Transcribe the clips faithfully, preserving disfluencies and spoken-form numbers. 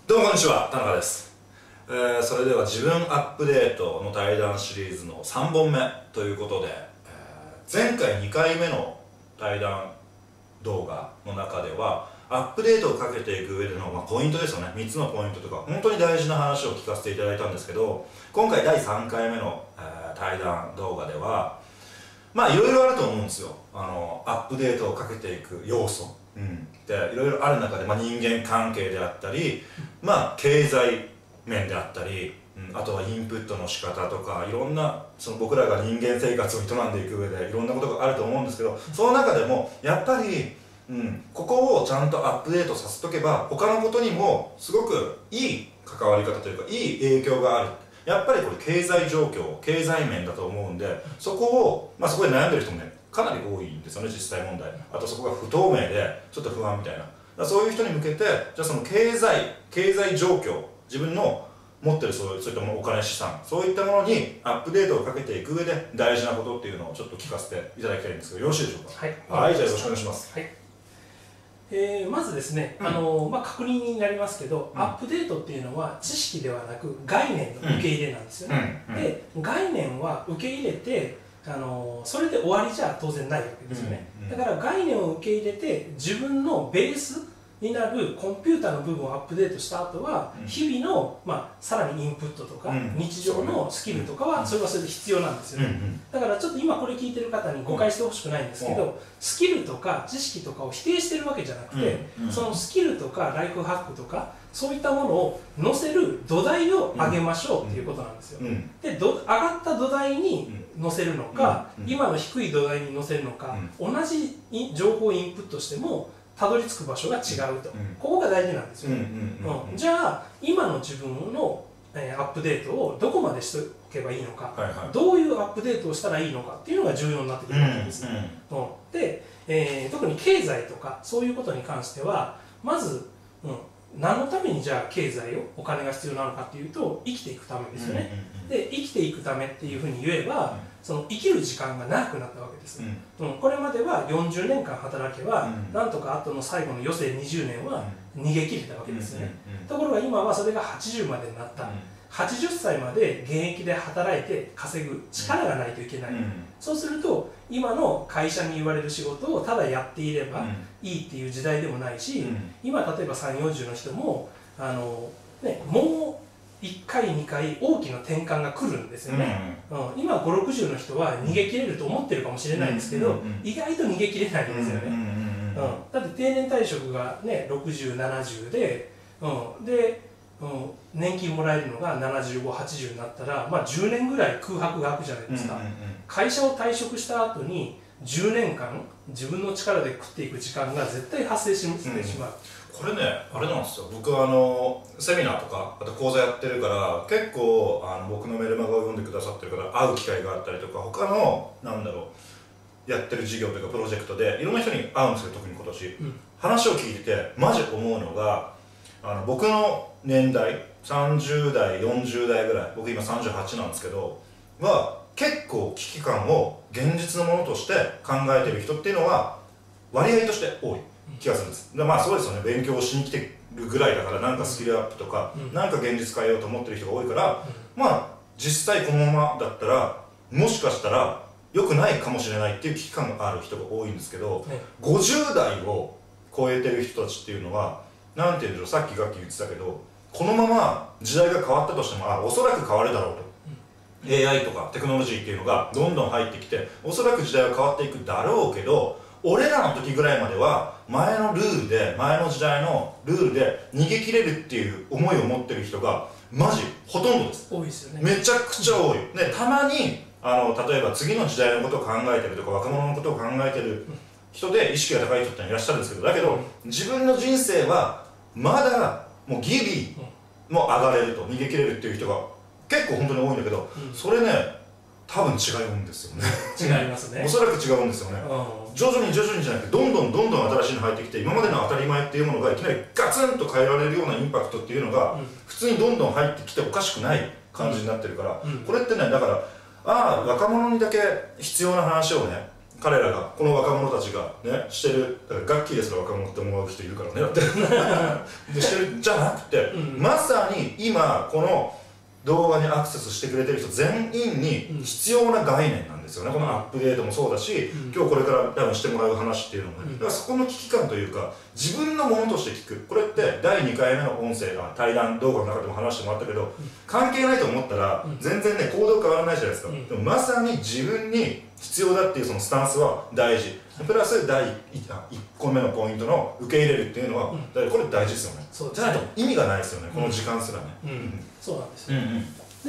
どうもこんにちは、田中です。えー、それでは自分アップデートの対談シリーズのさんぼんめということで、えー、前回にかいめの対談動画の中ではアップデートをかけていく上での、まあ、ポイントですよね。みっつのポイントとか本当に大事な話を聞かせていただいたんですけど、今回だいさんかいめの、えー、対談動画ではまあいろいろあると思うんですよ。あのアップデートをかけていく要素、うん、でいろいろある中で、まあ、人間関係であったり、まあ経済面であったり、うん、あとはインプットの仕方とかいろんなその僕らが人間生活を営んでいく上でいろんなことがあると思うんですけど、その中でもやっぱり、うん、ここをちゃんとアップデートさせとけば他のことにもすごくいい関わり方というかいい影響がある。やっぱりこれ経済状況、経済面だと思うんで、そこを、まあ、そこで悩んでる人もねかなり多いんですよね、実際問題。あとそこが不透明でちょっと不安みたいな、だからそういう人に向けて、じゃあその経済経済状況、自分の持ってるそういったもの、お金、資産、そういったものにアップデートをかけていく上で大事なことっていうのをちょっと聞かせていただきたいんですけど、よろしいでしょうか。はい、はい、じゃあよろしくお願いします。 はい、えー、まずですね、うん、あのまあ、確認になりますけど、うん、アップデートっていうのは知識ではなく概念の受け入れなんですよね。うんうん、で概念は受け入れてあのそれで終わりじゃ当然ないわけですよね。だから概念を受け入れて自分のベースになるコンピューターの部分をアップデートした後は、うん、日々の、まあ、さらにインプットとか、うん、日常のスキルとかは、うん、それはそれで必要なんですよね。うんうん、だからちょっと今これ聞いてる方に誤解してほしくないんですけど、うん、スキルとか知識とかを否定してるわけじゃなくて、うんうん、そのスキルとかライフハックとかそういったものを載せる土台を上げましょうっていうことなんですよ。うん、でど上がった土台に載せるのか、うん、今の低い土台に載せるのか、うん、同じ情報をインプットしてもたどり着く場所が違うと、うん、ここが大事なんですよね。じゃあ今の自分の、えー、アップデートをどこまでしておけばいいのか、はいはい、どういうアップデートをしたらいいのかっていうのが重要になってくるわけですね。うんうん、で、えー、特に経済とかそういうことに関してはまず、うん、何のためにじゃあ経済をお金が必要なのかっていうと生きていくためですよね。で生きていくためっていうふうに言えば、うん、その生きる時間が長くなったわけです。うんうん、これまではよんじゅうねんかん働けば、うん、なんとかあとの最後の余生にじゅうねんは逃げ切れたわけですよね。ところが今はそれがはちじゅうまでになった。うん、はちじゅっさいまで現役で働いて稼ぐ力がないといけない。うん、そうすると今の会社に言われる仕事をただやっていればいいっていう時代でもないし、うん、今例えばさんじゅう、よんじゅうの人もあの、ね、もういっかいにかい大きな転換が来るんですよね。うんうん、今ごじゅう、ろくじゅうの人は逃げ切れると思ってるかもしれないんですけど、意外と逃げ切れないんですよね。だって定年退職が、ね、ろくじゅう、ななじゅうで、うん、で、うん、年金もらえるのがななじゅうご、はちじゅうになったら、まあ、じゅうねんぐらい空白が空くじゃないですか。会社を退職した後にじゅうねんかん自分の力で食っていく時間が絶対発生してしまう。 これね、あれなんですよ。僕はあのセミナーとかあと講座やってるから結構あの僕のメルマガを読んでくださってる方会う機会があったりとか、他のなんだろうやってる事業というかプロジェクトでいろんな人に会うんですよ。特に今年、うん、話を聞いててマジ思うのが、あの僕の年代さんじゅうだいよんじゅうだいぐらい、僕今さんじゅうはちなんですけどは結構危機感を現実のものとして考えてる人っていうのは割合として多い気がするんです。でまあそうですよね。勉強をしに来てるぐらいだからなんかスキルアップとか、うん、なんか現実変えようと思ってる人が多いから、うん、まあ実際このままだったらもしかしたら良くないかもしれないっていう危機感がある人が多いんですけど、ね、ごじゅうだいを超えてる人たちっていうのはなんていうんでしょう、さっきガッキー言ってたけどこのまま時代が変わったとしてもあおそらく変わるだろうと、うん、エーアイ とかテクノロジーっていうのがどんどん入ってきておそらく時代は変わっていくだろうけど、俺らの時ぐらいまでは前のルールで前の時代のルールで逃げ切れるっていう思いを持ってる人がマジほとんどです。 多いですよね。 めちゃくちゃ多い。でたまにあの例えば次の時代のことを考えてるとか若者のことを考えてる人で意識が高い人っていらっしゃるんですけど、だけど自分の人生はまだもうギリも上がれると逃げ切れるっていう人が結構本当に多いんだけど、うん、それね多分違うんですよね。 違いますね。 おそらく違うんですよね。徐々に徐々にじゃなくてどんどんどんどん新しいの入ってきて今までの当たり前っていうものがいきなりガツンと変えられるようなインパクトっていうのが、うん、普通にどんどん入ってきておかしくない感じになってるから、うん、これってねだからああ若者にだけ必要な話をね彼らがこの若者たちがねしてる、だからガッキーですら若者って思う人いるからねだってでしてるじゃなくて、うん、まさに今この動画にアクセスしてくれてる人全員に必要な概念なんですよね、うん、このアップデートもそうだし、うん、今日これから多分してもらう話っていうのもね、うん、だからそこの危機感というか自分のものとして聞く、これってだいにかいめの音声が対談動画の中でも話してもらったけど、うん、関係ないと思ったら全然ね行動変わらないじゃないですか、うん、でもまさに自分に必要だっていうそのスタンスは大事、プラスだいいっこめのポイントの受け入れるっていうのは、うん、だからこれ大事ですよね。そうですね。じゃないと意味がないですよね、この時間すらね、 うんうん、そうなんですよ、うんうん、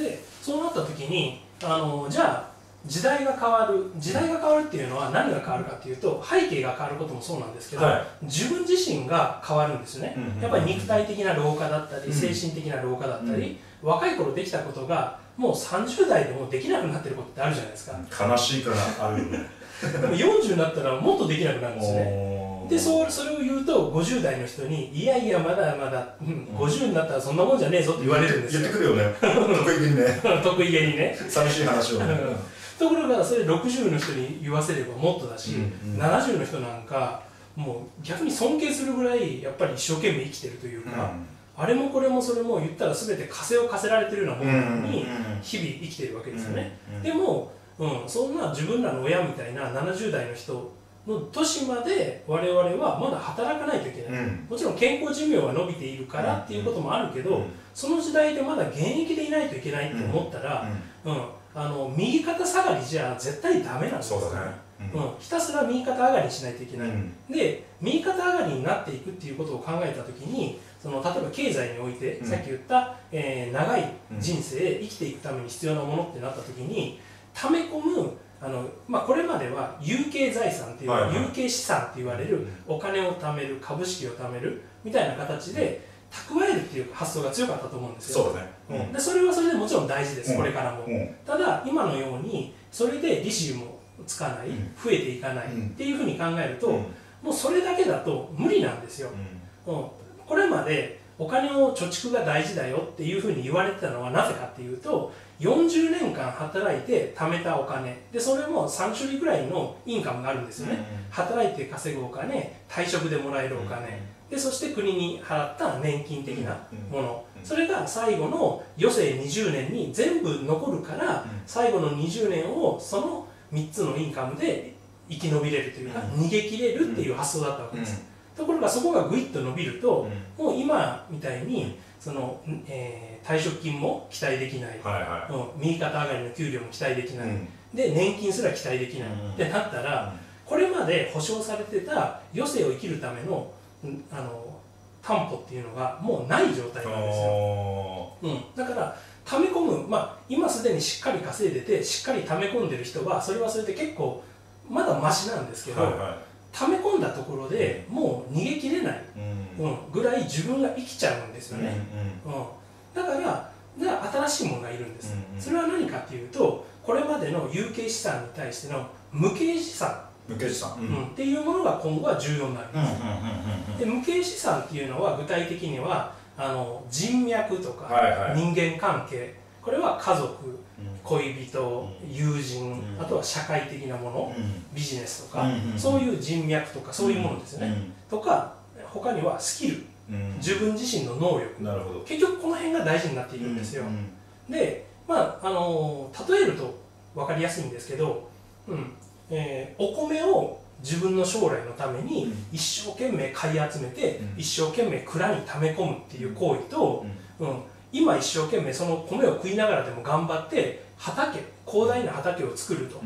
でそうなった時にあのじゃあ時代が変わる時代が変わるっていうのは何が変わるかっていうと背景が変わることもそうなんですけど、はい、自分自身が変わるんですよね、うんうん、やっぱり肉体的な老化だったり、うん、精神的な老化だったり、うん、若い頃できたことがもうさんじゅう代でもできなくなってることってあるじゃないですか。 悲しいからあるよねでもよんじゅうになったらもっとできなくなるんですよね。で そ, それを言うとごじゅう代の人にいやいやまだまだ、うん、ごじゅうになったらそんなもんじゃねえぞって言われるんですよ。 言ってくるよね得意げにね得意げにね寂しい話をねところがそれろくじゅうの人に言わせればもっとだし、うんうん、ななじゅうの人なんかもう逆に尊敬するぐらいやっぱり一生懸命生きてるというか、うん、あれもこれもそれも言ったら全て枷を課せられてるようなものなのに日々生きてるわけですよね、うんうん、でも、うん、そんな自分らの親みたいなななじゅう代の人の年まで我々はまだ働かないといけない、うん、もちろん健康寿命は伸びているからっていうこともあるけど、うん、その時代でまだ現役でいないといけないって思ったら、うんうん、あの右肩下がりじゃ絶対ダメなんですよね。そうだね、うんうん、ひたすら右肩上がりにしないといけない、うん、で右肩上がりになっていくっていうことを考えたときにその例えば経済において、うん、さっき言った、えー、長い人生、生きていくために必要なものってなったときに溜め込むあの、まあ、これまでは有形財産っていう、はいはい、有形資産って言われるお金を貯める株式を貯めるみたいな形で蓄えるっていう発想が強かったと思うんですよ。 そうだね、うん、 でそれはそれでもちろん大事です、うん、これからも、 うん、 ただ今のようにそれで利子もつかない、うん、増えていかない、うん、っていうふうに考えると、うん、もうそれだけだと無理なんですよ、うんうん、これまでお金を貯蓄が大事だよっていうふうに言われてたのはなぜかっていうとよんじゅうねんかん働いて貯めたお金でそれもさん種類ぐらいのインカムがあるんですよね、うん、働いて稼ぐお金、退職でもらえるお金、うん、でそして国に払った年金的なもの、うん、それが最後の余生にじゅうねんに全部残るから、うん、最後のにじゅうねんをそのみっつのインカムで生き延びれるというか、うん、逃げ切れるっていう発想だったわけです、うん、ところがそこがぐいっと伸びると、うん、もう今みたいにその、えー、退職金も期待できない、はいはい、うん、右肩上がりの給料も期待できない、うん、で年金すら期待できない、うん、ってなったら、うん、これまで保証されてた余生を生きるための、うん、あの担保っていうのがもうない状態なんですよ、うん、だから溜め込む、まあ、今すでにしっかり稼いでてしっかり溜め込んでる人はそれはそれで結構まだマシなんですけど、はいはい、溜め込んだところでもう逃げ切れない、うんうん、ぐらい自分が生きちゃうんですよね、うんうんうん、だからじゃあ新しいものがいるんです、うんうん、それは何かっていうとこれまでの有形資産に対しての無形資産無形資産、うんうん、っていうものが今後は重要になるんです。で無形資産っていうのは具体的にはあの人脈とか、はいはい、人間関係、これは家族、うん、恋人、うん、友人、うん、あとは社会的なもの、うん、ビジネスとか、うん、そういう人脈とかそういうものですよね、うん、とか他にはスキル、うん、自分自身の能力、なるほど、結局この辺が大事になっているんですよ、うん、で、まああの例えると分かりやすいんですけど、うんえー、お米を自分の将来のために一生懸命買い集めて、うん、一生懸命蔵に溜め込むっていう行為と、うんうん、今一生懸命その米を食いながらでも頑張って畑、広大な畑を作ると、うん、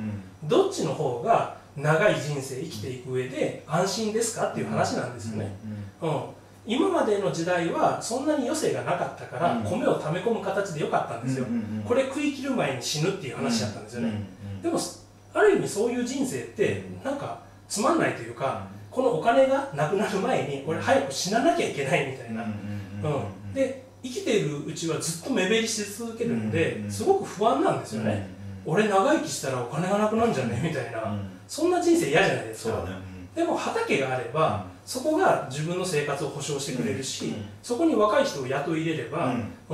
どっちの方が長い人生生きていく上で安心ですかっていう話なんですよね、うんうんうん、今までの時代はそんなに余生がなかったから、うん、米を溜め込む形でよかったんですよ、うんうんうん、これ食い切る前に死ぬっていう話だったんですよね、うんうんうん、でもある意味そういう人生ってなんかつまんないというか、このお金がなくなる前に俺早く死ななきゃいけないみたいな、うん、で生きているうちはずっと目減りし続けるのですごく不安なんですよね、俺長生きしたらお金がなくなるんじゃねみたいな、そんな人生嫌じゃないですか、ね、でも畑があればそこが自分の生活を保障してくれるし、そこに若い人を雇い入れれば、うんうん、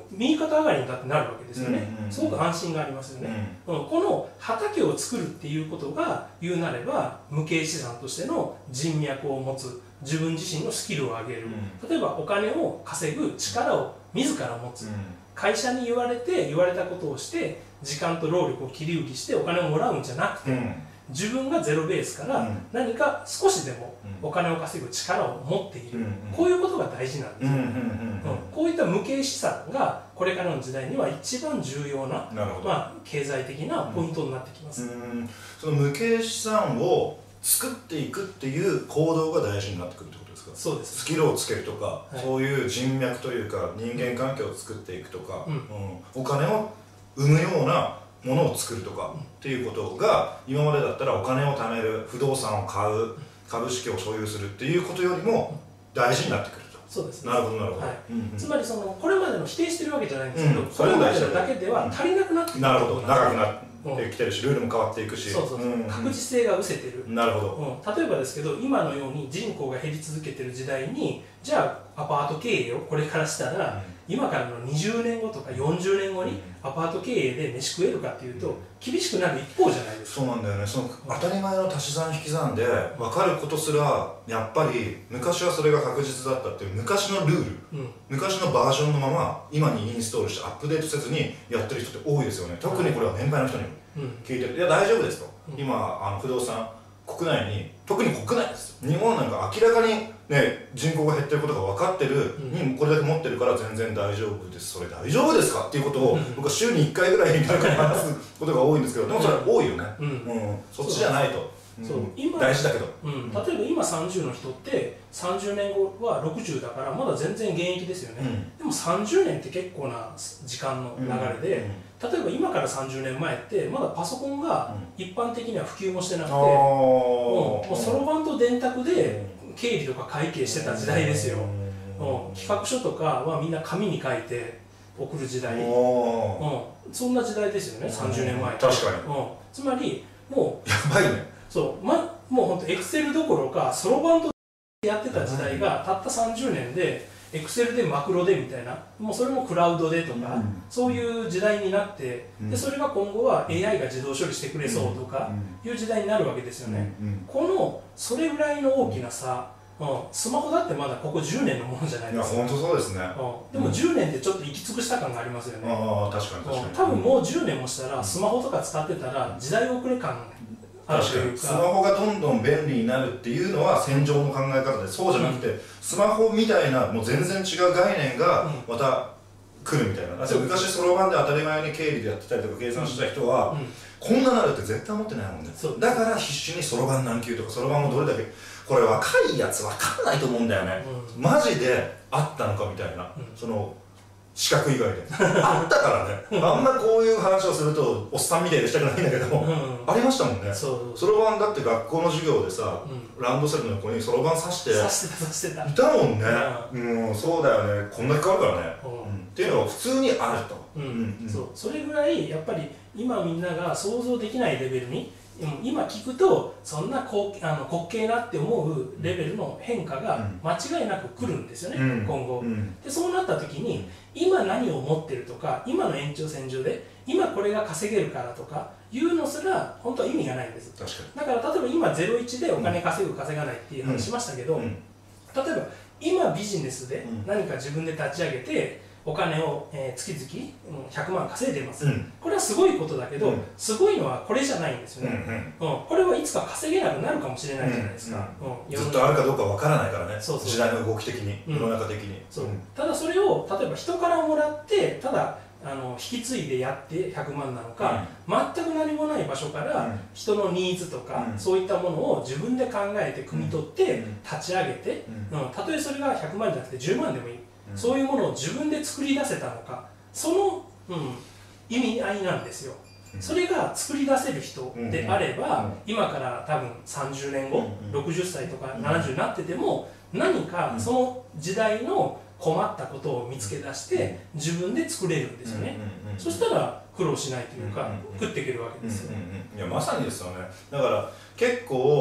右肩上がりにだってなるわけですよね。すごく安心がありますよね、うん、この畑を作るっていうことが言うなれば無形資産としての人脈を持つ、自分自身のスキルを上げる、うん、例えばお金を稼ぐ力を自ら持つ、うん、会社に言われて言われたことをして時間と労力を切り売りしてお金をもらうんじゃなくて、うん、自分がゼロベースから何か少しでもお金を稼ぐ力を持っている、うん、こういうことが大事なんですよ。こういった無形資産がこれからの時代には一番重要な、まあ、経済的なポイントになってきます。 うん、その無形資産を作っていくっていう行動が大事になってくるってことですか？ そうです。 スキルをつけるとか、はい、そういう人脈というか人間関係を作っていくとか、うんうん、お金を生むようなものを作るとかっていうことが、今までだったらお金を貯める、不動産を買う、株式を所有するっていうことよりも大事になってくると。 そうですね。 なるほどなるほど。 はい、うんうん、つまりそのこれまでの否定してるわけじゃないんですけど、うん、これまでだけでは足りなくなってくる。 なるほど。長くなってきてるし、ルールも変わっていくし、 そうそうそう、うんうん、確実性が失せてる。 なるほど、 うん、例えばですけど、今のように人口が減り続けてる時代に、じゃあアパート経営をこれからしたら、うん、今からのにじゅうねんごとかよんじゅうねんごにアパート経営で飯食えるかっていうと厳しくなる一方じゃないですか。 そうなんだよね。その当たり前の足し算引き算で分かることすら、やっぱり昔はそれが確実だったっていう昔のルール、うん、昔のバージョンのまま今にインストールしてアップデートせずにやってる人って多いですよね。特にこれは年配の人にも聞いてる、うん、いや大丈夫ですと、うん、今あの不動産国内に、特に国内ですよ、日本なんか明らかに、ね、人口が減ってることが分かってる、うん、にこれだけ持ってるから全然大丈夫です、それ大丈夫ですかっていうことを、うん、僕は週にいっかいぐらい誰かに話すことが多いんですけど、でもそれは多いよね、うんうん、そっちじゃないと。そう、今大事だけど、 うん、例えば今さんじゅうの人ってさんじゅうねんごはろくじゅうだからまだ全然現役ですよね、うん、でもさんじゅうねんって結構な時間の流れで、うん、例えば今からさんじゅうねんまえってまだパソコンが一般的には普及もしてなくて、うん、もうそろばんと電卓で経理とか会計してた時代ですよ、うん、企画書とかはみんな紙に書いて送る時代、うん、そんな時代ですよね、さんじゅうねんまえって。 確かに、 うん、つまりもうやばいね。 そう、ま、もう本当エクセルどころかそろばんとやってた時代がたったさんじゅうねんでエクセルでマクロでみたいな、もうそれもクラウドでとか、うん、そういう時代になって、うん、でそれが今後は エーアイ が自動処理してくれそうとかいう時代になるわけですよね、うんうん、このそれぐらいの大きな差、うん、スマホだってまだここじゅうねんのものじゃないですか。 いや本当そうですね、 うん、でもじゅうねんってちょっと行き尽くした感がありますよね。 ああ確かに確かに、 多分もうじゅうねんもしたらスマホとか使ってたら時代遅れ感確かにスマホがどんどん便利になるっていうのは戦場の考え方で、そうじゃなくて、うん、スマホみたいなもう全然違う概念がまた来るみたいな、うん、昔そろばんで当たり前に経理でやってたりとか計算した人は、うん、こんななるって絶対思ってないもんね。だから必死にそろばん何級とかそろばんもどれだけ、これ若いやつ分かんないと思うんだよね、うん、マジであったのかみたいな、うん、その資格以外であったからねあんまこういう話をするとおっさんみたいでしたくないんだけども、うん、ありましたもんね。そろばんだって学校の授業でさ、うん、ランドセルの横にそろばん刺して刺してた刺してたいたもんね、うん、うん、そうだよね、こんだけ変わるからね、うん、っていうのが普通にあると、 うんうんうん、そう、それぐらいやっぱり今みんなが想像できないレベルに、今聞くとそんなこうあの滑稽なって思うレベルの変化が間違いなく来るんですよね、うん、今後、うん、でそうなった時に今何を持ってるとか今の延長線上で今これが稼げるからとかいうのすら本当は意味がないんです。 確かに。だから例えば今ゼロイチでお金稼ぐ稼がないっていう話しましたけど、うんうん、例えば今ビジネスで何か自分で立ち上げてお金を、えー、月々ひゃくまん稼いでいます、うん、これはすごいことだけど、うん、すごいのはこれじゃないんですよね、うんうんうん、これはいつか稼げなくなるかもしれないじゃないですか、 うんうん、ずっとあるかどうかわからないからね。そうそう、時代の動き的に、世の中的に、 そう、ただそれを例えば人からもらってただあの引き継いでやってひゃくまんなのか、うん、全く何もない場所から人のニーズとか、うん、そういったものを自分で考えて汲み取って立ち上げて、うんうん、たとえそれがひゃくまんじゃなくてじゅうまんでもいい、そういうものを自分で作り出せたのか、その、うん、意味合いなんですよ。それが作り出せる人であれば、うん、今から多分さんじゅうねんご、うん、ろくじゅっさいとかななじゅうになってても何かその時代の困ったことを見つけ出して自分で作れるんですよね。そしたら苦労しないというか食っていけるわけですよ。 いやまさにですよね。だから結構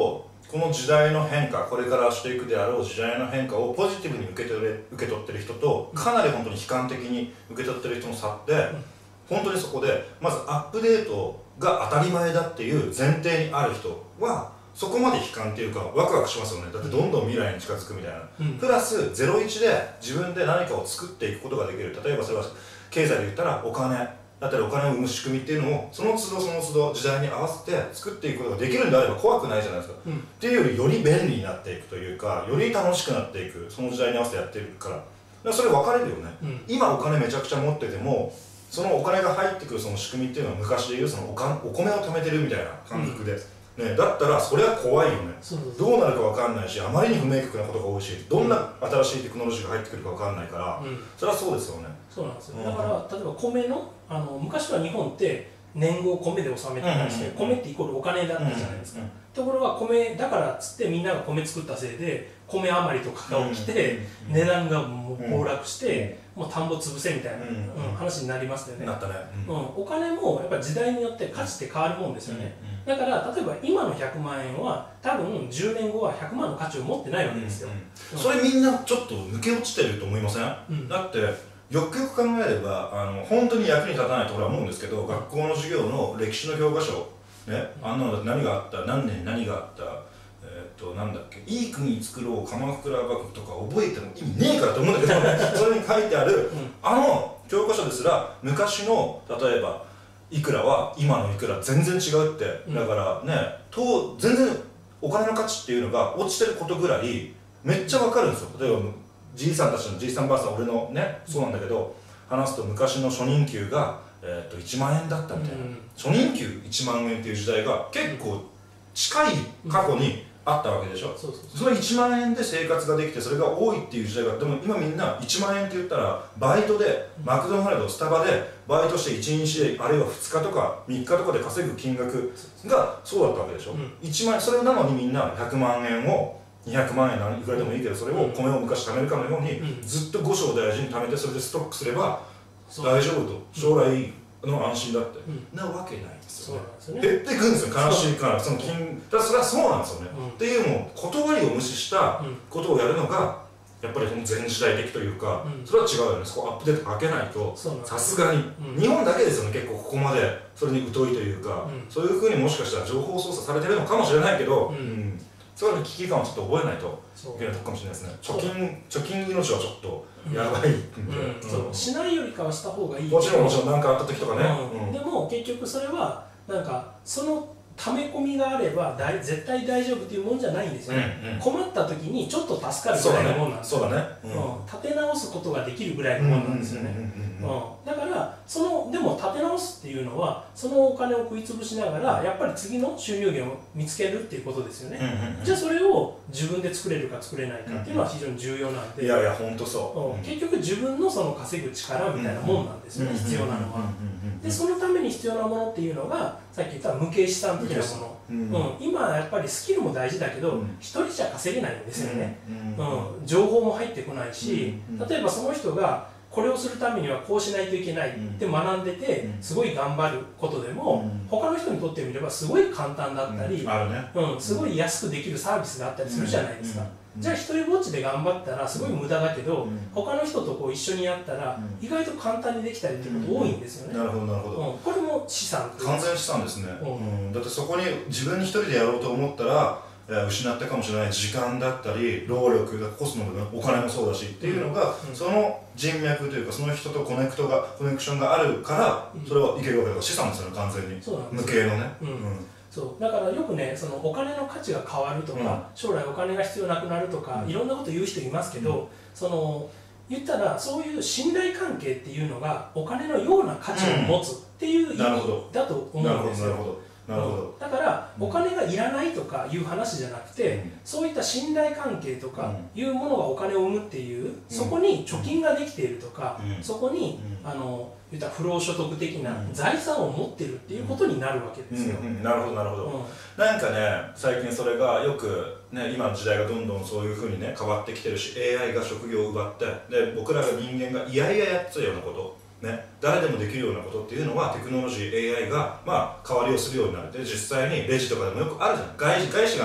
この時代の変化、これからしていくであろう時代の変化をポジティブに受け取れ受け取ってる人と、かなり本当に悲観的に受け取ってる人の差って、うん、本当にそこでまずアップデートが当たり前だっていう前提にある人はそこまで悲観っていうかワクワクしますよね。だってどんどん未来に近づくみたいな、うん、プラスゼロイチで自分で何かを作っていくことができる。例えばそれは経済で言ったらお金だったりお金を生む仕組みっていうのをその都度その都度時代に合わせて作っていくことができるんであれば怖くないじゃないですか、うん、っていうよりより便利になっていくというか、より楽しくなっていく、その時代に合わせてやってるから、だからそれ分かれるよね、うん、今お金めちゃくちゃ持っててもそのお金が入ってくるその仕組みっていうのは昔でいうそのおかお米を貯めてるみたいな感覚で、うんね、だったらそれは怖いよね。どうなるか分かんないし、あまりに不明確なことが多いし、どんな新しいテクノロジーが入ってくるか分かんないから、うん、それはそうですよね。 そうなんですよ、うん、だから例えば米のあの昔は日本って年貢を米で納めてたりして、米ってイコールお金だったじゃないですか、うんうんうん、ところが米だからっつってみんなが米作ったせいで米余りとかが起きて、うんうんうん、値段がもう暴落して、うん、もう田んぼ潰せみたいな、うんうん、話になりますよね。 なったね、 うんうん、お金もやっぱり時代によって価値って変わるもんですよね、うんうん、だから例えば今のひゃくまんえんは多分じゅうねんごはひゃくまんの価値を持ってないわけですよ、 うんうん、それみんなちょっと抜け落ちてると思いません、うん、だってよくよく考えればあの本当に役に立たないと俺は思うんですけど、学校の授業の歴史の教科書、ね、あんなのだって何があった、何年何があった、えー、っとなんだっけ、いい国作ろう鎌倉幕府とか覚えても意味ねえからと思うんだけどそれに書いてある、うん、あの教科書ですら昔の例えばいくらは今のいくら全然違うって、うん、だからねと全然お金の価値っていうのが落ちてることぐらいめっちゃわかるんですよ。例えばじいさんたちのじいさんばあさん、俺のねそうなんだけど話すと昔の初任給が、えー、といちまんえんだったみたいな、うん、初任給いちまんえんっていう時代が結構近い過去にあったわけでしょ、うん、そうそうそう、そのいちまんえんで生活ができてそれが多いっていう時代が、でも今みんないちまんえんって言ったらバイトでマクドナルドスタバでバイトしていちにちであるいはふつかとかみっかとかで稼ぐ金額がそうだったわけでしょ、うん、いちまんえん、それなのにみんなひゃくまんえんをにひゃくまんえんいくらでもいいけどそれを米を昔貯めるかのようにずっとご章大事に貯めてそれでストックすれば大丈夫と、将来の安心だって、うん、なわけないんですよね。そうなんですよね。減っていくんですよ、悲しいからその金だ、それはそうなんですよね、うん、っていうもう断りを無視したことをやるのがやっぱりその前時代的というか、うん、それは違うよね。そこアップデートかけないとさすがに、うん、日本だけですよね結構ここまでそれに疎いというか、うん、そういうふうにもしかしたら情報操作されてるのかもしれないけど、うんうん、そういう危機感をちょっと覚えないといけないとこかもしれないですね。貯金貯金命はちょっとやばいんで、 うん、そうしないよりかはした方がいい。 もちろんもちろん何かあった時とかね、 うんうん、でも結局それはなんかその溜め込みがあれば大絶対大丈夫っていうもんじゃないんですよね、うんうん、困った時にちょっと助かるぐらいのもんなんですよ。 そうだね、 うん、立て直すことができるぐらいのもんなんですよね。だからそのでも立て直すっていうのはそのお金を食いつぶしながらやっぱり次の収入源を見つけるっていうことですよね、うんうんうん、じゃあそれを自分で作れるか作れないかっていうのは非常に重要なんで、 いやいや本当そう、 うん、結局自分のその稼ぐ力みたいなもんなんですよね、必要なのは。でそのために必要なものっていうのがさっき言った無形資産的なもの、うんうん、今やっぱりスキルも大事だけど、うん、一人じゃ稼げないんですよね、うんうん、情報も入ってこないし、うんうん、例えばその人がこれをするためにはこうしないといけないって学んでてすごい頑張ることでも、うん、他の人にとってみればすごい簡単だったり、うんねうん、すごい安くできるサービスがあったりするじゃないですか、うんうん、じゃあ一人ぼっちで頑張ったらすごい無駄だけど、うん、他の人とこう一緒にやったら意外と簡単にできたりっていうこと多いんですよね、 うん、なるほどなるほど、うん、 これも資産完全資産ですね、うんうん、だってそこに自分一人でやろうと思ったら失ったかもしれない時間だったり労力がコスモのお金もそうだしっていうのが、うん、その人脈というかその人とコネクトがコネクションがあるからそれはいけるわけだから資産ですよね完全に無形のね、うんうん、 そうだからよくねそのお金の価値が変わるとか、うん、将来お金が必要なくなるとか、うん、いろんなこと言う人いますけど、うん、その言ったらそういう信頼関係っていうのがお金のような価値を持つっていう意味だと思うんですよ、 なるほどなるほど、 だからお金がいらないとかいう話じゃなくて、うん、そういった信頼関係とかいうものがお金を生むっていう、うん、そこに貯金ができているとか、うん、そこに、うん、あの言った不労所得的な財産を持ってるっていうことになるわけですよ、 うんうんうん、なるほどなるほど、うん、なんかね最近それがよく、ね、今の時代がどんどんそういうふうにね変わってきてるし エーアイ が職業を奪ってで僕らが人間がいやいややっちゃうようなことね、誰でもできるようなことっていうのはテクノロジー エーアイ が、まあ、代わりをするようになるで実際にレジとかでもよくあるじゃん 外, 外資がね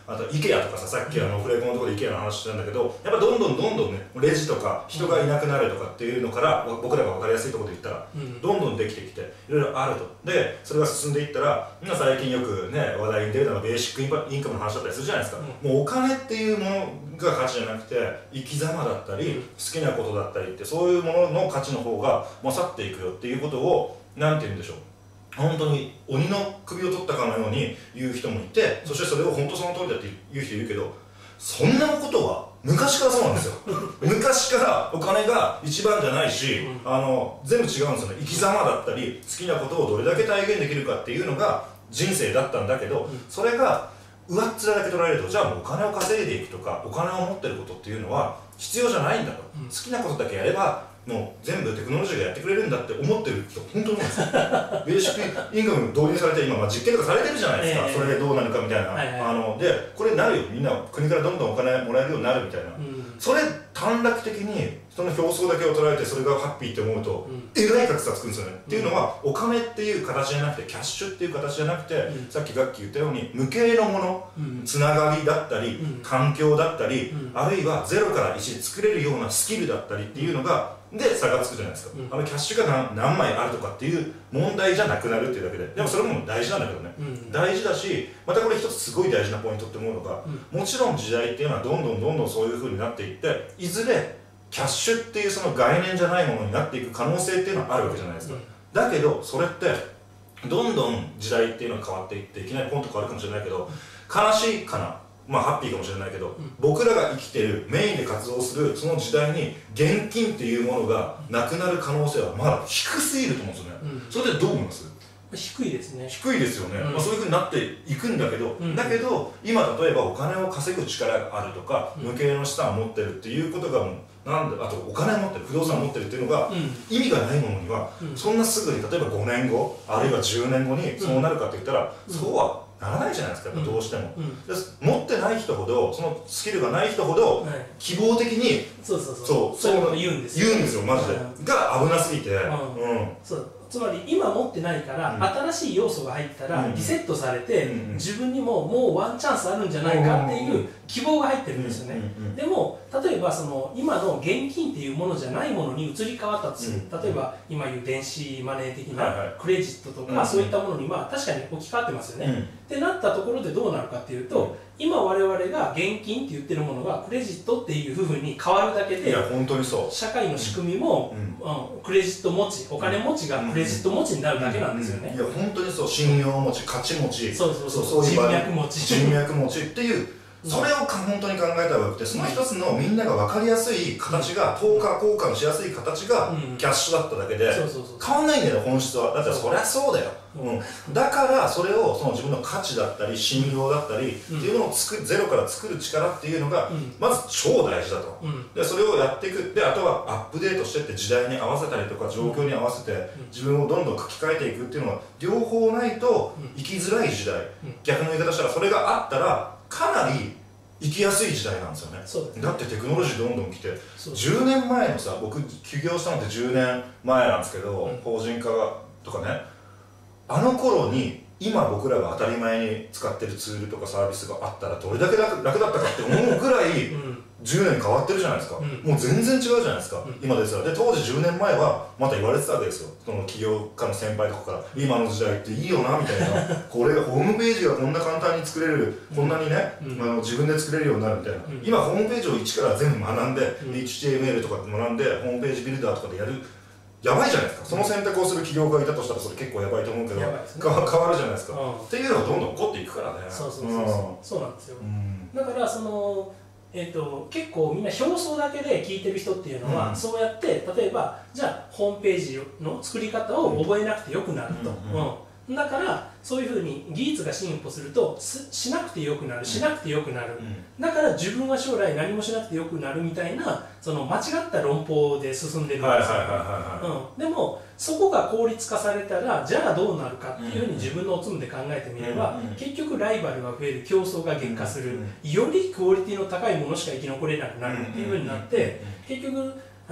あと IKEA とかさ、さっきあのフレコのところで IKEA の話したんだけど、やっぱどんどんどんどんね、レジとか人がいなくなるとかっていうのから、僕らが分かりやすいところで言ったら、どんどんできてきていろいろあると。でそれが進んでいったら、今最近よくね話題に出るのがベーシックインカムの話だったりするじゃないですか、うん、もうお金っていうものが価値じゃなくて生き様だったり、うん、好きなことだったりって、そういうものの価値の方が勝っていくよっていうことをなんて言うんでしょう、本当に鬼の首を取ったかのように言う人もいて、そしてそれを本当その通りだって言う人いるけど、そんなことは昔からそうなんですよ昔からお金が一番じゃないし、うん、あの全部違うんですよね。生き様だったり好きなことをどれだけ体現できるかっていうのが人生だったんだけど、うん、それが上っ面だけ取られると、じゃあもうお金を稼いでいくとかお金を持ってることっていうのは必要じゃないんだと、うん、好きなことだけやればもう全部テクノロジーがやってくれるんだって思ってる人本当に思うんですよベーシックインカム導入されて今、まあ、実験とかされてるじゃないですか、えー、それでどうなるかみたいな、はいはい、あのでこれなるよ、みんな国からどんどんお金もらえるようになるみたいな、うん、それ短絡的にその表層だけを捉えてそれがハッピーって思うと、うん、えらい格差つくんですよね、うん、っていうのはお金っていう形じゃなくてキャッシュっていう形じゃなくて、うん、さっきガッキー言ったように無形のもの、うん、つながりだったり、うん、環境だったり、うん、あるいはゼロからいちで作れるようなスキルだったりっていうのがで差がつくじゃないですか、うん、あのキャッシュが 何, 何枚あるとかっていう問題じゃなくなるっていうだけで、でもそれも大事なんだけどね、うん、大事だし、またこれ一つすごい大事なポイントって思うのが、うん、もちろん時代っていうのはどんどんどんどんそういう風になっていって、いずれキャッシュっていうその概念じゃないものになっていく可能性っていうのはあるわけじゃないですか、うん、だけどそれってどんどん時代っていうのが変わっていって、いきなりポンと変わるかもしれないけど、悲しいかな、まあハッピーかもしれないけど、うん、僕らが生きてるメインで活動するその時代に現金っていうものがなくなる可能性はまだ低すぎると思うんですよね、うん、それでどう思います？ 低いですね。 低いですよね、うん、まあ、そういうふうになっていくんだけど、うん、だけど今例えばお金を稼ぐ力があるとか、うん、無形の資産を持ってるっていうことがもうなんで、あとお金を持ってる、不動産を持ってるっていうのが、うん、意味がないものには、うん、そんなすぐに例えばごねんごあるいはじゅうねんごにそうなるかって言ったら、うん、そうはならないじゃないですか、どうしても、うん、で持ってない人ほど、そのスキルがない人ほど希望的に、 そうそうそうそうそういうこと言うんですよ、 言うんですよマジで、うん、が危なすぎて、うんうん、そうつまり今持ってないから、うん、新しい要素が入ったらリセットされて、うん、自分にももうワンチャンスあるんじゃないかっていう希望が入ってるんですよね、うんうん、でも例えばその今の現金っていうものじゃないものに移り変わったとする、うん、例えば今言う電子マネー的なクレジットとか、はいはい、そういったものにまあ確かに置き換わってますよね、うん、ってなったところでどうなるかっていうと、うん、今我々が現金って言ってるものがクレジットっていうふうに変わるだけで、 いや本当にそう、 社会の仕組みも、うんうん、クレジット持ち、お金持ちがクレジット持ちになるだけなんですよね、 うんうんうん、いや本当にそう、信用持ち、価値持ち、 そうそうそう、人脈持ち人脈持ちっていうそれを本当に考えた方がよくて、その一つのみんなが分かりやすい形が、等価交換しやすい形がキャッシュだっただけで変わんないんだよ本質は。だってそりゃそうだよ、うん、だからそれをその自分の価値だったり信用だったりっていうのを作る、ゼロから作る力っていうのがまず超大事だと、うん、でそれをやっていく。であとはアップデートしてって時代に合わせたりとか状況に合わせて自分をどんどん書き換えていくっていうのは両方ないと生きづらい時代、逆の言い方したらそれがあったらかなり生きやすい時代なんですよね。そうですね。だってテクノロジーどんどん来て、じゅうねんまえのさ、僕起業したのってじゅうねんまえなんですけど、うん、法人化とかね、あの頃に今僕らが当たり前に使ってるツールとかサービスがあったらどれだけ 楽, 楽だったかって思うぐらい、うん、じゅうねん変わってるじゃないですか、うん、もう全然違うじゃないですか、うん、今ですら。で当時じゅうねんまえはまた言われてたわけですよ、その起業家の先輩とかから「今の時代っていいよな」みたいなこれがホームページがこんな簡単に作れる、うん、こんなにね、うん、あの自分で作れるようになるみたいな、うん、今ホームページを一から全部学んで、うん、エイチティーエムエル とか学んでホームページビルダーとかでやる、やばいじゃないですか。その選択をする起業家がいたとしたらそれ結構やばいと思うけど、ね、変わるじゃないですか、うん、っていうのがどんどん起こっていくからね。 そうそうそうそう、うん、そうなんですよ、うん、だからそのえー、と結構みんな表層だけで聞いてる人っていうのは、うん、そうやって例えばじゃあホームページの作り方を覚えなくてよくなると、うんうんうん、だからそういうふうに技術が進歩するとしなくてよくなる、しなくてよくなる、うん、だから自分は将来何もしなくてよくなるみたいなその間違った論法で進んでるんですよ。でもそこが効率化されたらじゃあどうなるかっていうふうに自分のおつむで考えてみれば、うん、結局ライバルが増える、競争が激化する、うん、よりクオリティの高いものしか生き残れなくなるっていうふうになって、結局あ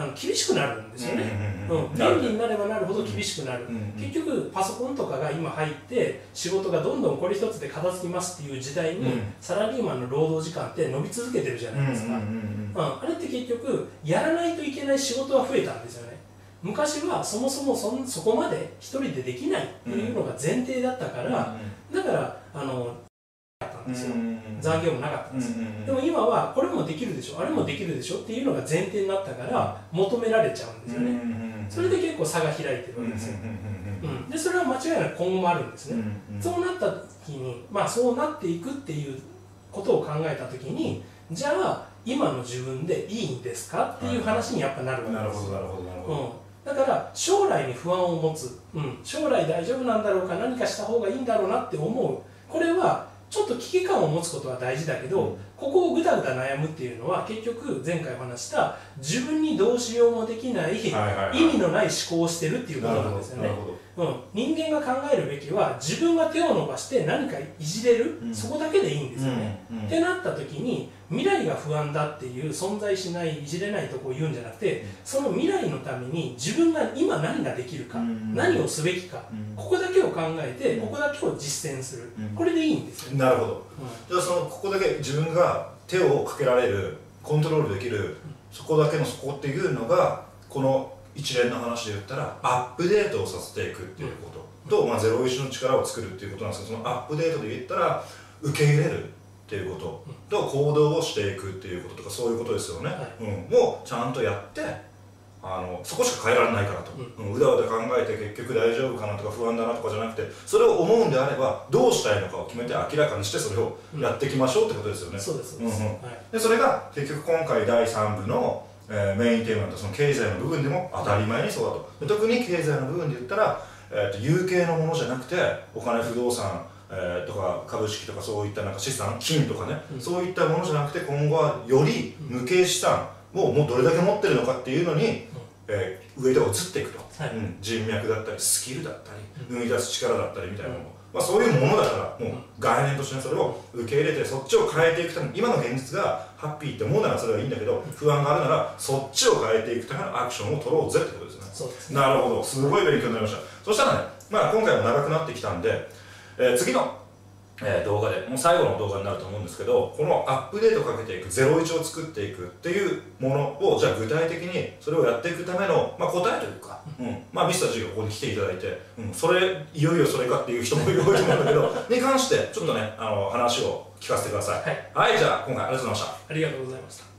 あの厳しくなるんですよね。便利になればなるほど厳しくなる。結局パソコンとかが今入って仕事がどんどんこれ一つで片付きますっていう時代に、サラリーマンの労働時間って伸び続けてるじゃないですか。あれって結局やらないといけない仕事は増えたんですよね。昔はそもそも そ, そこまで一人でできないっていうのが前提だったから、だからあのですよ。残業もなかったんです。でも今はこれもできるでしょ、あれもできるでしょっていうのが前提になったから求められちゃうんですよね。それで結構差が開いてるわけですよ。でそれは間違いなく今後もあるんですね。そうなった時に、まあそうなっていくっていうことを考えた時に、じゃあ今の自分でいいんですかっていう話にやっぱなるわけです。 なるほどなるほどなるほど。 だから将来に不安を持つ、うん、将来大丈夫なんだろうか、何かした方がいいんだろうなって思う、これはちょっと危機感を持つことは大事だけど、うん、ここをぐだぐだ悩むっていうのは結局前回お話した自分にどうしようもできない意味のない思考をしてるっていうことなんですよね。うん、人間が考えるべきは自分が手を伸ばして何かいじれる、うん、そこだけでいいんですよね。うんうん、ってなった時に未来が不安だっていう存在しないいじれないとこを言うんじゃなくて、その未来のために自分が今何ができるか、うん、何をすべきか、うん、ここだけを考えて、うん、ここだけを実践する、うん、これでいいんですよね。 なるほど。うん、じゃあそのここだけ自分が手をかけられる、コントロールできる、うん、そこだけのそこっていうのがこの一連の話で言ったらアップデートをさせていくっていうことと、まあ、ゼロイチの力を作るっていうことなんですけど、そのアップデートで言ったら受け入れるっていうことと行動をしていくっていうこととか、そういうことですよね。はい、うん、もうちゃんとやって、あのそこしか変えられないからと、うん、うだうだ考えて結局大丈夫かなとか不安だなとかじゃなくて、それを思うんであればどうしたいのかを決めて明らかにしてそれをやっていきましょうってことですよね。 そうですそうです。 でそれが結局今回だいさんぶのえー、メインテーマとその経済の部分でも当たり前にそうだと。で特に経済の部分で言ったら、えー、と有形のものじゃなくてお金、不動産、えー、とか株式とかそういったなんか資産、金とかね、うん、そういったものじゃなくて今後はより無形資産をもうどれだけ持ってるのかっていうのに、うん、えー、上で移っていくと、はい、うん、人脈だったりスキルだったり、うん、生み出す力だったりみたいなのも、まあ、そういうものだからもう概念としてそれを受け入れてそっちを変えていくために、今の現実がハッピーって思うならそれはいいんだけど、不安があるならそっちを変えていくためのアクションを取ろうぜってことですね。 そうですね。 なるほど、すごい勉強になりました。そしたらね、まあ、今回も長くなってきたんで、えー、次の、えー、動画でもう最後の動画になると思うんですけど、このアップデートをかけていく、ゼロイチを作っていくっていうものをじゃあ具体的にそれをやっていくための、まあ、答えというか、うん、まあミスター G がここに来ていただいて、うん、それいよいよそれかっていう人もいると思うんだけどに関してちょっとね、あの話を聞かせてください。はい、はい、じゃあ今回ありがとうございました。 ありがとうございました。